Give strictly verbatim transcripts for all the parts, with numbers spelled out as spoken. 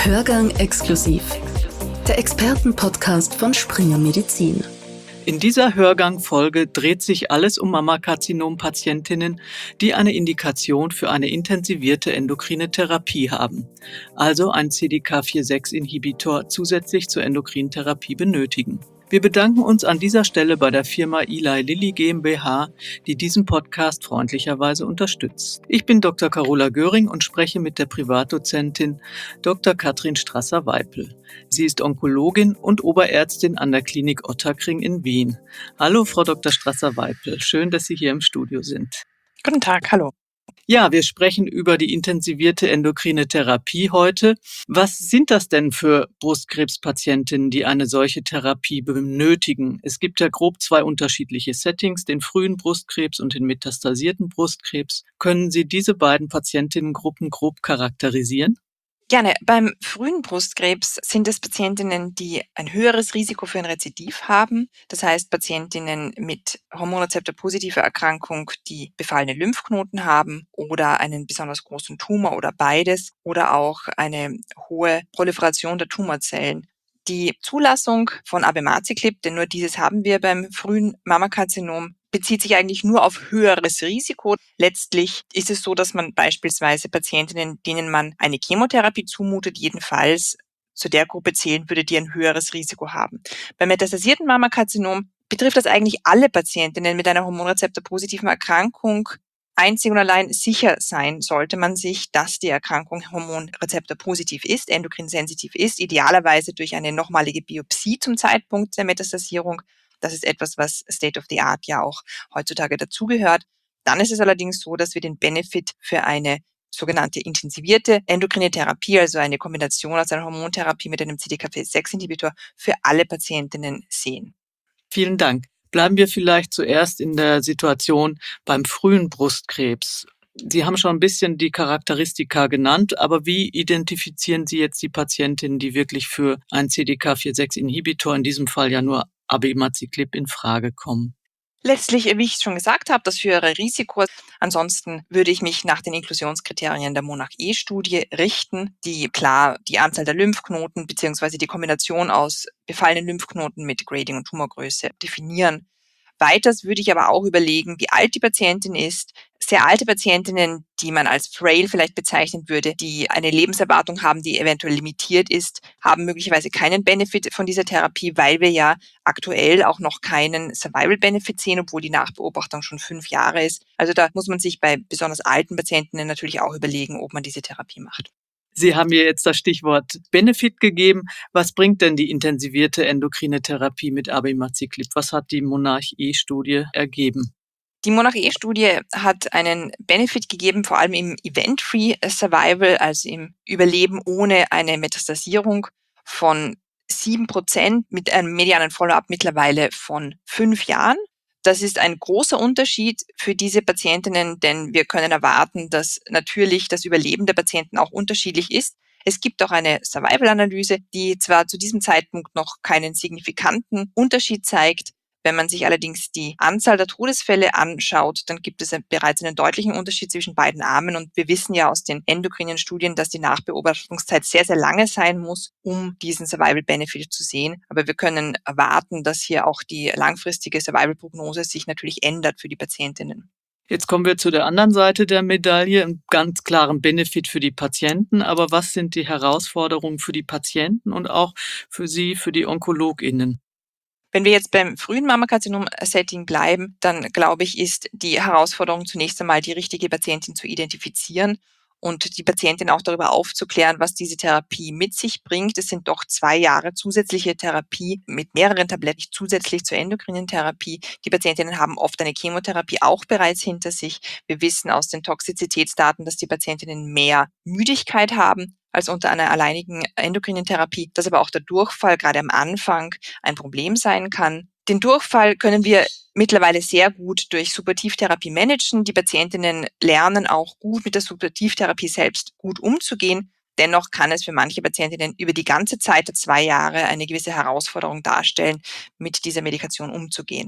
Hörgang exklusiv. Der Expertenpodcast von Springer Medizin. In dieser Hörgang-Folge dreht sich alles um Mammakarzinom-Patientinnen, die eine Indikation für eine intensivierte endokrine Therapie haben, also ein C D K vier sechs Inhibitor zusätzlich zur Endokrintherapie benötigen. Wir bedanken uns an dieser Stelle bei der Firma Eli Lilly GmbH, die diesen Podcast freundlicherweise unterstützt. Ich bin Doktor Carola Göring und spreche mit der Privatdozentin Doktor Katrin Strasser-Weipel. Sie ist Onkologin und Oberärztin an der Klinik Ottakring in Wien. Hallo, Frau Doktor Strasser-Weipel. Schön, dass Sie hier im Studio sind. Guten Tag, hallo. Ja, wir sprechen über die intensivierte endokrine Therapie heute. Was sind das denn für Brustkrebspatientinnen, die eine solche Therapie benötigen? Es gibt ja grob zwei unterschiedliche Settings, den frühen Brustkrebs und den metastasierten Brustkrebs. Können Sie diese beiden Patientinnengruppen grob charakterisieren? Gerne. Beim frühen Brustkrebs sind es Patientinnen, die ein höheres Risiko für ein Rezidiv haben. Das heißt Patientinnen mit hormonrezeptor-positiver Erkrankung, die befallene Lymphknoten haben oder einen besonders großen Tumor oder beides oder auch eine hohe Proliferation der Tumorzellen. Die Zulassung von Abemaciclib, denn nur dieses haben wir beim frühen Mammakarzinom, bezieht sich eigentlich nur auf höheres Risiko. Letztlich ist es so, dass man beispielsweise Patientinnen, denen man eine Chemotherapie zumutet, jedenfalls zu der Gruppe zählen würde, die ein höheres Risiko haben. Beim metastasierten Mammakarzinom betrifft das eigentlich alle Patientinnen mit einer hormonrezeptor-positiven Erkrankung. Einzig und allein sicher sein sollte man sich, dass die Erkrankung hormonrezeptor-positiv ist, endokrinsensitiv ist, idealerweise durch eine nochmalige Biopsie zum Zeitpunkt der Metastasierung. Das ist etwas, was State of the Art ja auch heutzutage dazugehört. Dann ist es allerdings so, dass wir den Benefit für eine sogenannte intensivierte endokrine Therapie, also eine Kombination aus einer Hormontherapie mit einem C D K vier sechs Inhibitor, für alle Patientinnen sehen. Vielen Dank. Bleiben wir vielleicht zuerst in der Situation beim frühen Brustkrebs. Sie haben schon ein bisschen die Charakteristika genannt, aber wie identifizieren Sie jetzt die Patientinnen, die wirklich für einen C D K vier sechs Inhibitor, in diesem Fall ja nur Abemaciclib, in Frage kommen? Letztlich, wie ich schon gesagt habe, das höhere Risiko. Ansonsten würde ich mich nach den Inklusionskriterien der Monarch-E-Studie richten, die klar die Anzahl der Lymphknoten bzw. die Kombination aus befallenen Lymphknoten mit Grading und Tumorgröße definieren. Weiters würde ich aber auch überlegen, wie alt die Patientin ist. Sehr alte Patientinnen, die man als frail vielleicht bezeichnen würde, die eine Lebenserwartung haben, die eventuell limitiert ist, haben möglicherweise keinen Benefit von dieser Therapie, weil wir ja aktuell auch noch keinen Survival-Benefit sehen, obwohl die Nachbeobachtung schon fünf Jahre ist. Also da muss man sich bei besonders alten Patientinnen natürlich auch überlegen, ob man diese Therapie macht. Sie haben mir jetzt das Stichwort Benefit gegeben. Was bringt denn die intensivierte endokrine Therapie mit Abemaciclib? Was hat die Monarch-E-Studie ergeben? Die Monarch-E-Studie hat einen Benefit gegeben, vor allem im Event-Free Survival, also im Überleben ohne eine Metastasierung von sieben Prozent mit einem medianen Follow-up mittlerweile von fünf Jahren. Das ist ein großer Unterschied für diese Patientinnen, denn wir können erwarten, dass natürlich das Überleben der Patienten auch unterschiedlich ist. Es gibt auch eine Survival-Analyse, die zwar zu diesem Zeitpunkt noch keinen signifikanten Unterschied zeigt. Wenn man sich allerdings die Anzahl der Todesfälle anschaut, dann gibt es bereits einen deutlichen Unterschied zwischen beiden Armen. Und wir wissen ja aus den endokrinen Studien, dass die Nachbeobachtungszeit sehr, sehr lange sein muss, um diesen Survival-Benefit zu sehen. Aber wir können erwarten, dass hier auch die langfristige Survival-Prognose sich natürlich ändert für die Patientinnen. Jetzt kommen wir zu der anderen Seite der Medaille, einen ganz klaren Benefit für die Patienten. Aber was sind die Herausforderungen für die Patienten und auch für Sie, für die OnkologInnen? Wenn wir jetzt beim frühen Mammakarzinom-Setting bleiben, dann glaube ich, ist die Herausforderung zunächst einmal, die richtige Patientin zu identifizieren und die Patientin auch darüber aufzuklären, was diese Therapie mit sich bringt. Es sind doch zwei Jahre zusätzliche Therapie mit mehreren Tabletten zusätzlich zur endokrinen Therapie. Die Patientinnen haben oft eine Chemotherapie auch bereits hinter sich. Wir wissen aus den Toxizitätsdaten, dass die Patientinnen mehr Müdigkeit haben als unter einer alleinigen endokrinen Therapie, dass aber auch der Durchfall gerade am Anfang ein Problem sein kann. Den Durchfall können wir mittlerweile sehr gut durch Supportivtherapie managen. Die Patientinnen lernen auch gut mit der Supportivtherapie selbst gut umzugehen. Dennoch kann es für manche Patientinnen über die ganze Zeit der zwei Jahre eine gewisse Herausforderung darstellen, mit dieser Medikation umzugehen.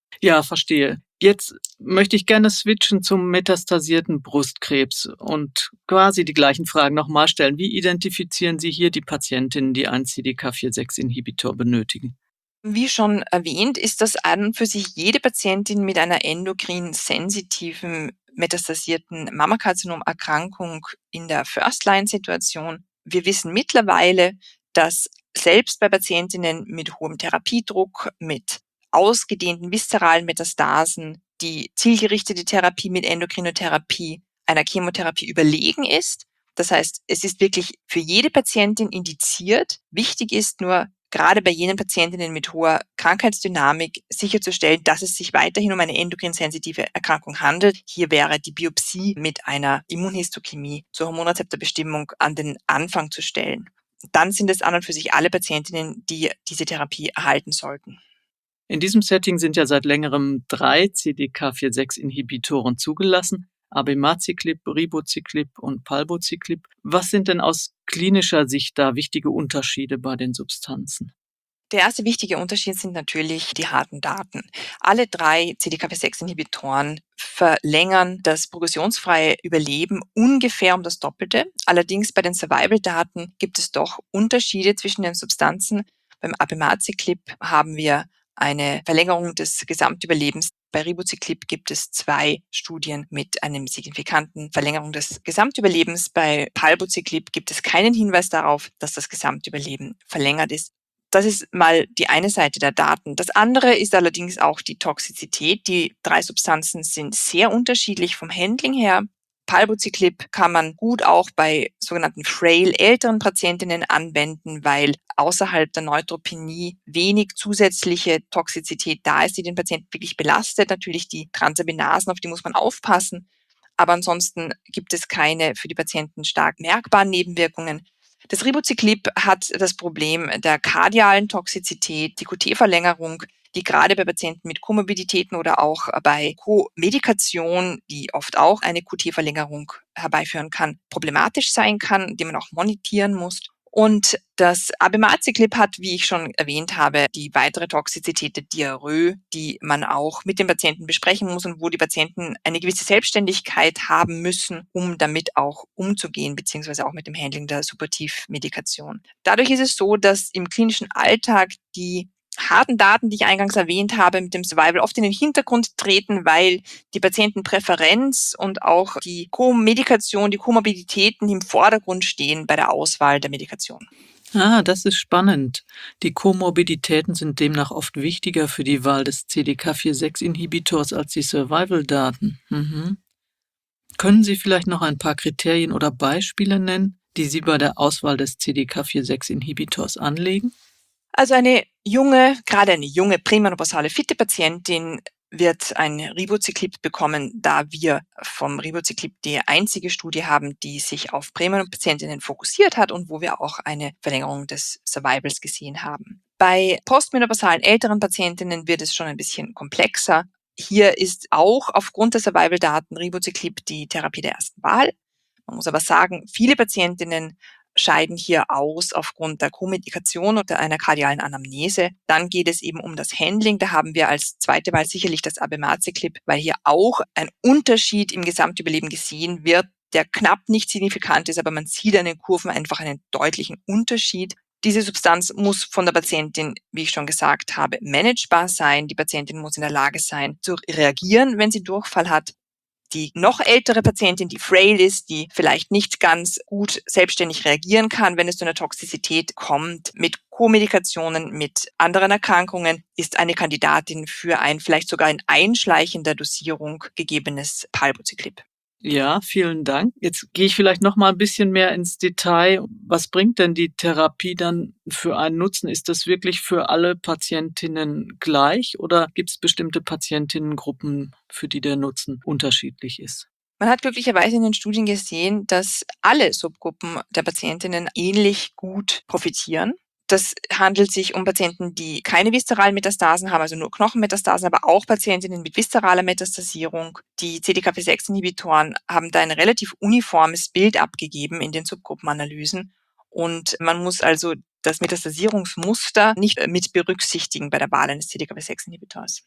Ja, verstehe. Jetzt möchte ich gerne switchen zum metastasierten Brustkrebs und quasi die gleichen Fragen nochmal stellen. Wie identifizieren Sie hier die Patientinnen, die einen C D K vier sechs Inhibitor benötigen? Wie schon erwähnt, ist das an und für sich jede Patientin mit einer endokrin sensitiven metastasierten Mammakarzinom-Erkrankung in der First-Line-Situation. Wir wissen mittlerweile, dass selbst bei Patientinnen mit hohem Therapiedruck, mit ausgedehnten viszeralen Metastasen die zielgerichtete Therapie mit Endokrinotherapie einer Chemotherapie überlegen ist. Das heißt, es ist wirklich für jede Patientin indiziert. Wichtig ist nur, gerade bei jenen Patientinnen mit hoher Krankheitsdynamik sicherzustellen, dass es sich weiterhin um eine endokrin-sensitive Erkrankung handelt. Hier wäre die Biopsie mit einer Immunhistochemie zur Hormonrezeptorbestimmung an den Anfang zu stellen. Dann sind es an und für sich alle Patientinnen, die diese Therapie erhalten sollten. In diesem Setting sind ja seit längerem drei C D K vier sechs Inhibitoren zugelassen: Abemaciclib, Ribociclib und Palbociclib. Was sind denn aus klinischer Sicht da wichtige Unterschiede bei den Substanzen? Der erste wichtige Unterschied sind natürlich die harten Daten. Alle drei C D K vier sechs Inhibitoren verlängern das progressionsfreie Überleben ungefähr um das Doppelte. Allerdings bei den Survival-Daten gibt es doch Unterschiede zwischen den Substanzen. Beim Abemaciclib haben wir eine Verlängerung des Gesamtüberlebens. Bei Ribociclib gibt es zwei Studien mit einem signifikanten Verlängerung des Gesamtüberlebens. Bei Palbociclib gibt es keinen Hinweis darauf, dass das Gesamtüberleben verlängert ist. Das ist mal die eine Seite der Daten. Das andere ist allerdings auch die Toxizität. Die drei Substanzen sind sehr unterschiedlich vom Handling her. Palbociclib kann man gut auch bei sogenannten frail älteren Patientinnen anwenden, weil außerhalb der Neutropenie wenig zusätzliche Toxizität da ist, die den Patienten wirklich belastet. Natürlich die Transaminasen, auf die muss man aufpassen. Aber ansonsten gibt es keine für die Patienten stark merkbaren Nebenwirkungen. Das Ribociclib hat das Problem der kardialen Toxizität, die Q T-Verlängerung, die gerade bei Patienten mit Komorbiditäten oder auch bei Co-Medikation, die oft auch eine Q T-Verlängerung herbeiführen kann, problematisch sein kann, die man auch monitieren muss. Und das Abemaciclib hat, wie ich schon erwähnt habe, die weitere Toxizität der Diarrhoe, die man auch mit den Patienten besprechen muss und wo die Patienten eine gewisse Selbstständigkeit haben müssen, um damit auch umzugehen, beziehungsweise auch mit dem Handling der Supportivmedikation. Dadurch ist es so, dass im klinischen Alltag die harten Daten, die ich eingangs erwähnt habe, mit dem Survival oft in den Hintergrund treten, weil die Patientenpräferenz und auch die Co-Medikation, die Komorbiditäten im Vordergrund stehen bei der Auswahl der Medikation. Ah, das ist spannend. Die Komorbiditäten sind demnach oft wichtiger für die Wahl des C D K vier sechs Inhibitors als die Survival-Daten. Mhm. Können Sie vielleicht noch ein paar Kriterien oder Beispiele nennen, die Sie bei der Auswahl des C D K vier sechs Inhibitors anlegen? Also eine junge, gerade eine junge prämenopausale fitte Patientin wird ein Ribociclib bekommen, da wir vom Ribociclib die einzige Studie haben, die sich auf Prämenopatientinnen fokussiert hat und wo wir auch eine Verlängerung des Survivals gesehen haben. Bei postmenopausalen älteren Patientinnen wird es schon ein bisschen komplexer. Hier ist auch aufgrund der Survival-Daten Ribociclib die Therapie der ersten Wahl. Man muss aber sagen, viele Patientinnen scheiden hier aus aufgrund der Co-Medikation oder einer kardialen Anamnese. Dann geht es eben um das Handling. Da haben wir als zweite Wahl sicherlich das Abemaciclib, weil hier auch ein Unterschied im Gesamtüberleben gesehen wird, der knapp nicht signifikant ist, aber man sieht an den Kurven einfach einen deutlichen Unterschied. Diese Substanz muss von der Patientin, wie ich schon gesagt habe, managebar sein. Die Patientin muss in der Lage sein, zu reagieren, wenn sie Durchfall hat. Die noch ältere Patientin, die frail ist, die vielleicht nicht ganz gut selbstständig reagieren kann, wenn es zu einer Toxizität kommt, mit Co-Medikationen, mit anderen Erkrankungen, ist eine Kandidatin für ein vielleicht sogar in einschleichender Dosierung gegebenes Palbociclib. Ja, vielen Dank. Jetzt gehe ich vielleicht noch mal ein bisschen mehr ins Detail. Was bringt denn die Therapie dann für einen Nutzen? Ist das wirklich für alle Patientinnen gleich oder gibt es bestimmte Patientinnengruppen, für die der Nutzen unterschiedlich ist? Man hat glücklicherweise in den Studien gesehen, dass alle Subgruppen der Patientinnen ähnlich gut profitieren. Das handelt sich um Patienten, die keine viszeralen Metastasen haben, also nur Knochenmetastasen, aber auch Patientinnen mit viszeraler Metastasierung. Die C D K vier sechs Inhibitoren haben da ein relativ uniformes Bild abgegeben in den Subgruppenanalysen. Und man muss also das Metastasierungsmuster nicht mit berücksichtigen bei der Wahl eines C D K vier sechs Inhibitors.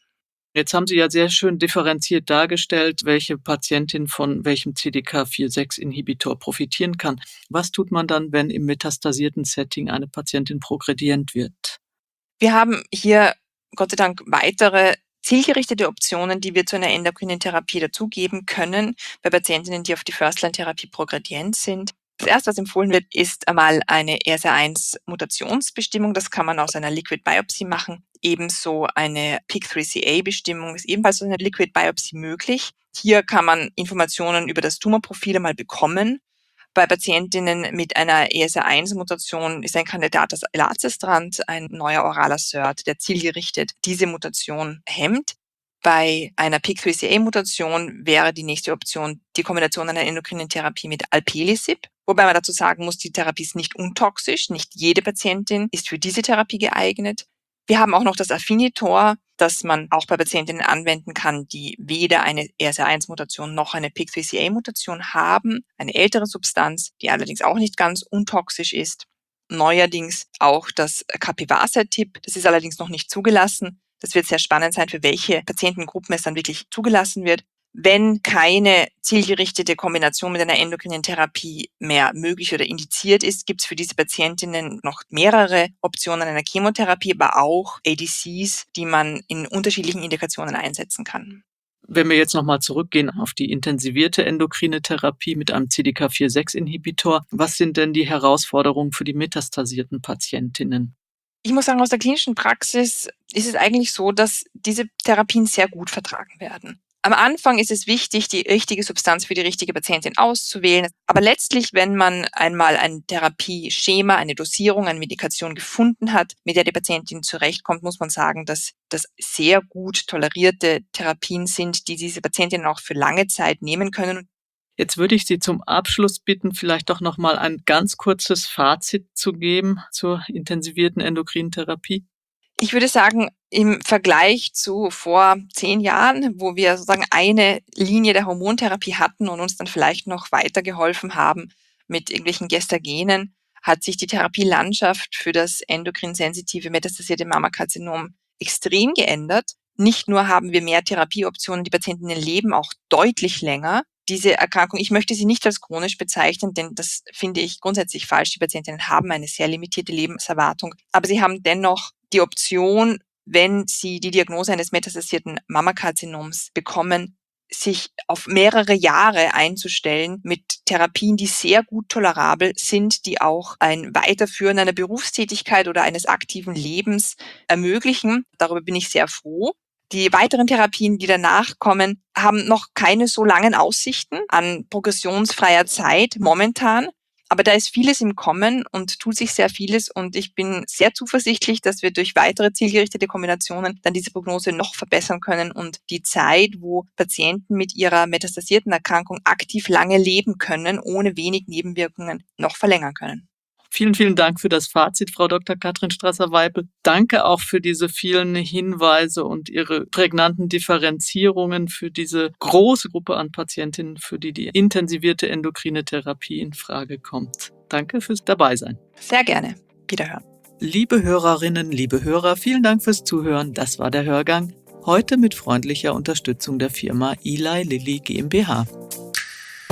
Jetzt haben Sie ja sehr schön differenziert dargestellt, welche Patientin von welchem C D K vier sechs Inhibitor profitieren kann. Was tut man dann, wenn im metastasierten Setting eine Patientin progredient wird? Wir haben hier Gott sei Dank weitere zielgerichtete Optionen, die wir zu einer endokrinen Therapie dazugeben können, bei Patientinnen, die auf die First-Line-Therapie progredient sind. Das erste, was empfohlen wird, ist einmal eine E R S A eins Mutationsbestimmung. Das kann man aus einer Liquid Biopsy machen. Ebenso eine P I K drei C A-Bestimmung ist ebenfalls aus einer Liquid Biopsy möglich. Hier kann man Informationen über das Tumorprofil einmal bekommen. Bei Patientinnen mit einer E R S A eins Mutation ist ein Kandidat das Elacestrant, ein neuer oraler S E R T, der zielgerichtet diese Mutation hemmt. Bei einer P I K drei C A-Mutation wäre die nächste Option die Kombination einer endokrinen Therapie mit Alpelisib, wobei man dazu sagen muss, die Therapie ist nicht untoxisch, nicht jede Patientin ist für diese Therapie geeignet. Wir haben auch noch das Afinitor, das man auch bei Patientinnen anwenden kann, die weder eine E R S A eins Mutation noch eine P I K drei C A-Mutation haben, eine ältere Substanz, die allerdings auch nicht ganz untoxisch ist. Neuerdings auch das Capivasertib, das ist allerdings noch nicht zugelassen. Das wird sehr spannend sein, für welche Patientengruppen es dann wirklich zugelassen wird. Wenn keine zielgerichtete Kombination mit einer endokrinen Therapie mehr möglich oder indiziert ist, gibt es für diese Patientinnen noch mehrere Optionen einer Chemotherapie, aber auch A D Cs, die man in unterschiedlichen Indikationen einsetzen kann. Wenn wir jetzt nochmal zurückgehen auf die intensivierte endokrine Therapie mit einem C D K vier sechs Inhibitor, was sind denn die Herausforderungen für die metastasierten Patientinnen? Ich muss sagen, aus der klinischen Praxis ist es eigentlich so, dass diese Therapien sehr gut vertragen werden. Am Anfang ist es wichtig, die richtige Substanz für die richtige Patientin auszuwählen. Aber letztlich, wenn man einmal ein Therapieschema, eine Dosierung, eine Medikation gefunden hat, mit der die Patientin zurechtkommt, muss man sagen, dass das sehr gut tolerierte Therapien sind, die diese Patientinnen auch für lange Zeit nehmen können. Jetzt würde ich Sie zum Abschluss bitten, vielleicht doch nochmal ein ganz kurzes Fazit zu geben zur intensivierten endokrinen Therapie. Ich würde sagen, im Vergleich zu vor zehn Jahren, wo wir sozusagen eine Linie der Hormontherapie hatten und uns dann vielleicht noch weitergeholfen haben mit irgendwelchen Gestagenen, hat sich die Therapielandschaft für das endokrin-sensitive metastasierte Mammakarzinom extrem geändert. Nicht nur haben wir mehr Therapieoptionen, die Patientinnen leben auch deutlich länger. Diese Erkrankung, ich möchte sie nicht als chronisch bezeichnen, denn das finde ich grundsätzlich falsch. Die Patientinnen haben eine sehr limitierte Lebenserwartung, aber sie haben dennoch die Option, wenn sie die Diagnose eines metastasierten Mammakarzinoms bekommen, sich auf mehrere Jahre einzustellen mit Therapien, die sehr gut tolerabel sind, die auch ein Weiterführen einer Berufstätigkeit oder eines aktiven Lebens ermöglichen. Darüber bin ich sehr froh. Die weiteren Therapien, die danach kommen, haben noch keine so langen Aussichten an progressionsfreier Zeit momentan. Aber da ist vieles im Kommen und tut sich sehr vieles und ich bin sehr zuversichtlich, dass wir durch weitere zielgerichtete Kombinationen dann diese Prognose noch verbessern können und die Zeit, wo Patienten mit ihrer metastasierten Erkrankung aktiv lange leben können, ohne wenig Nebenwirkungen, noch verlängern können. Vielen, vielen Dank für das Fazit, Frau Doktor Katrin Strasser-Weipel. Danke auch für diese vielen Hinweise und Ihre prägnanten Differenzierungen für diese große Gruppe an Patientinnen, für die die intensivierte endokrine Therapie in Frage kommt. Danke fürs Dabeisein. Sehr gerne. Wiederhören. Liebe Hörerinnen, liebe Hörer, vielen Dank fürs Zuhören. Das war der Hörgang. Heute mit freundlicher Unterstützung der Firma Eli Lilly GmbH.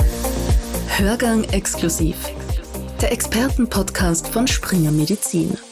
Hörgang exklusiv. Der Expertenpodcast von Springer Medizin.